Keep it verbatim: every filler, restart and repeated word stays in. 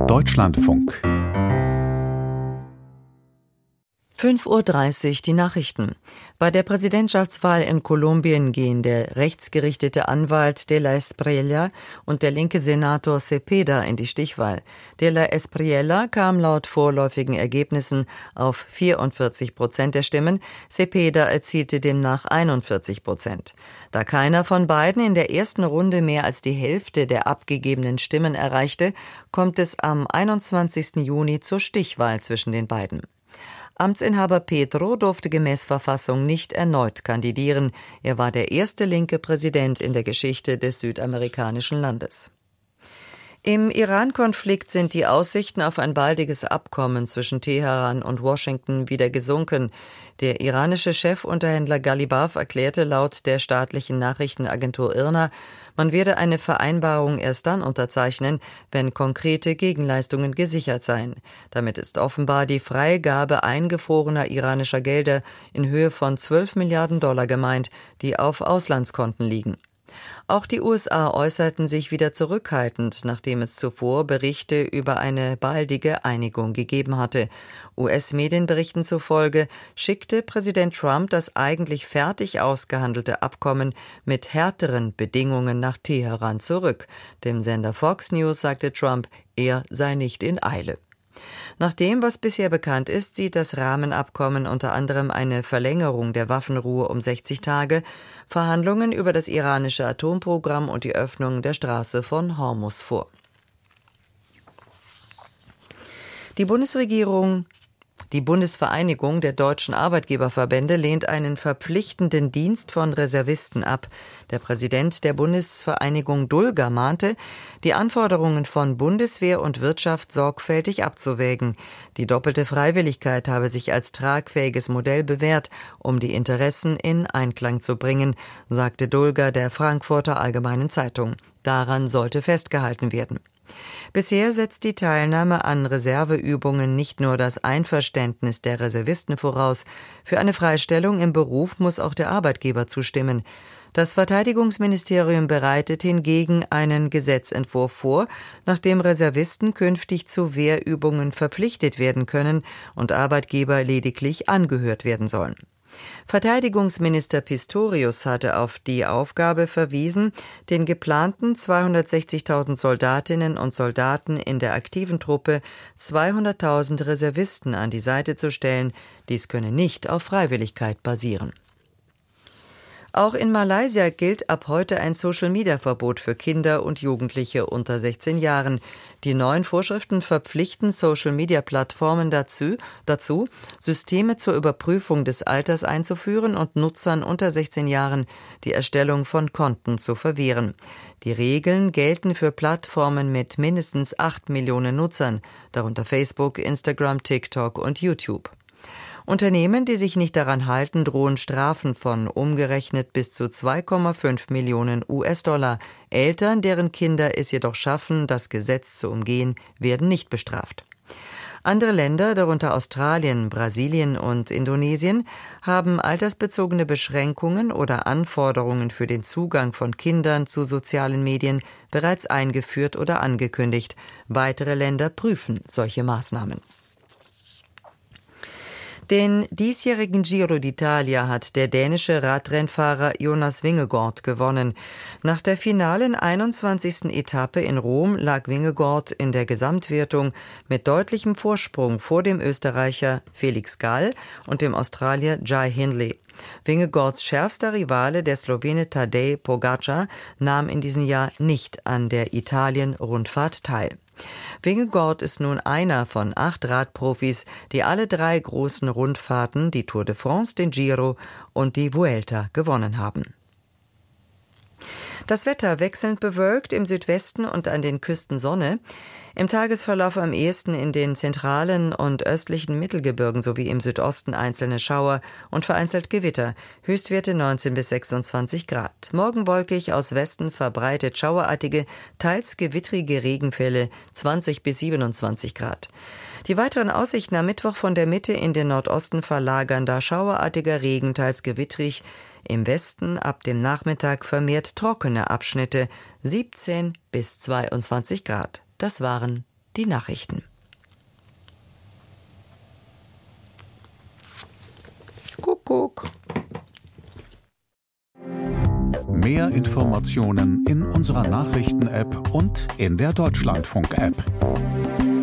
Deutschlandfunk. fünf Uhr dreißig die Nachrichten. Bei der Präsidentschaftswahl in Kolumbien gehen der rechtsgerichtete Anwalt de la Espriella und der linke Senator Cepeda in die Stichwahl. De la Espriella kam laut vorläufigen Ergebnissen auf vierundvierzig Prozent der Stimmen, Cepeda erzielte demnach einundvierzig Prozent. Da keiner von beiden in der ersten Runde mehr als die Hälfte der abgegebenen Stimmen erreichte, kommt es am einundzwanzigsten Juni zur Stichwahl zwischen den beiden. Amtsinhaber Petro durfte gemäß Verfassung nicht erneut kandidieren. Er war der erste linke Präsident in der Geschichte des südamerikanischen Landes. Im Iran-Konflikt sind die Aussichten auf ein baldiges Abkommen zwischen Teheran und Washington wieder gesunken. Der iranische Chefunterhändler Ghalibaf erklärte laut der staatlichen Nachrichtenagentur I R N A, man werde eine Vereinbarung erst dann unterzeichnen, wenn konkrete Gegenleistungen gesichert seien. Damit ist offenbar die Freigabe eingefrorener iranischer Gelder in Höhe von zwölf Milliarden Dollar gemeint, die auf Auslandskonten liegen. Auch die U S A äußerten sich wieder zurückhaltend, nachdem es zuvor Berichte über eine baldige Einigung gegeben hatte. U S-Medienberichten zufolge schickte Präsident Trump das eigentlich fertig ausgehandelte Abkommen mit härteren Bedingungen nach Teheran zurück. Dem Sender Fox News sagte Trump, er sei nicht in Eile. Nach dem, was bisher bekannt ist, sieht das Rahmenabkommen unter anderem eine Verlängerung der Waffenruhe um sechzig Tage, Verhandlungen über das iranische Atomprogramm und die Öffnung der Straße von Hormuz vor. Die Bundesregierung Die Bundesvereinigung der deutschen Arbeitgeberverbände lehnt einen verpflichtenden Dienst von Reservisten ab. Der Präsident der Bundesvereinigung Dulger mahnte, die Anforderungen von Bundeswehr und Wirtschaft sorgfältig abzuwägen. Die doppelte Freiwilligkeit habe sich als tragfähiges Modell bewährt, um die Interessen in Einklang zu bringen, sagte Dulger der Frankfurter Allgemeinen Zeitung. Daran sollte festgehalten werden. Bisher setzt die Teilnahme an Reserveübungen nicht nur das Einverständnis der Reservisten voraus. Für eine Freistellung im Beruf muss auch der Arbeitgeber zustimmen. Das Verteidigungsministerium bereitet hingegen einen Gesetzentwurf vor, nach dem Reservisten künftig zu Wehrübungen verpflichtet werden können und Arbeitgeber lediglich angehört werden sollen. Verteidigungsminister Pistorius hatte auf die Aufgabe verwiesen, den geplanten zweihundertsechzigtausend Soldatinnen und Soldaten in der aktiven Truppe zweihunderttausend Reservisten an die Seite zu stellen. Dies könne nicht auf Freiwilligkeit basieren. Auch in Malaysia gilt ab heute ein Social-Media-Verbot für Kinder und Jugendliche unter sechzehn Jahren. Die neuen Vorschriften verpflichten Social-Media-Plattformen dazu, dazu, Systeme zur Überprüfung des Alters einzuführen und Nutzern unter sechzehn Jahren die Erstellung von Konten zu verwehren. Die Regeln gelten für Plattformen mit mindestens acht Millionen Nutzern, darunter Facebook, Instagram, TikTok und YouTube. Unternehmen, die sich nicht daran halten, drohen Strafen von umgerechnet bis zu zwei Komma fünf Millionen U S-Dollar. Eltern, deren Kinder es jedoch schaffen, das Gesetz zu umgehen, werden nicht bestraft. Andere Länder, darunter Australien, Brasilien und Indonesien, haben altersbezogene Beschränkungen oder Anforderungen für den Zugang von Kindern zu sozialen Medien bereits eingeführt oder angekündigt. Weitere Länder prüfen solche Maßnahmen. Den diesjährigen Giro d'Italia hat der dänische Radrennfahrer Jonas Vingegaard gewonnen. Nach der finalen einundzwanzigsten Etappe in Rom lag Vingegaard in der Gesamtwertung mit deutlichem Vorsprung vor dem Österreicher Felix Gall und dem Australier Jai Hindley. Vingegaards schärfster Rivale, der Slowene Tadej Pogačar, nahm in diesem Jahr nicht an der Italien-Rundfahrt teil. Vingegaard ist nun einer von acht Radprofis, die alle drei großen Rundfahrten, die Tour de France, den Giro und die Vuelta, gewonnen haben. Das Wetter wechselnd bewölkt, im Südwesten und an den Küsten Sonne. Im Tagesverlauf am ehesten in den zentralen und östlichen Mittelgebirgen sowie im Südosten einzelne Schauer und vereinzelt Gewitter. Höchstwerte neunzehn bis sechsundzwanzig Grad. Morgen wolkig, aus Westen verbreitet schauerartige, teils gewittrige Regenfälle, zwanzig bis siebenundzwanzig Grad. Die weiteren Aussichten am Mittwoch von der Mitte in den Nordosten verlagern, da schauerartiger Regen, teils gewittrig. Im Westen ab dem Nachmittag vermehrt trockene Abschnitte, siebzehn bis zweiundzwanzig Grad. Das waren die Nachrichten. Kuckuck. Mehr Informationen in unserer Nachrichten-App und in der Deutschlandfunk-App.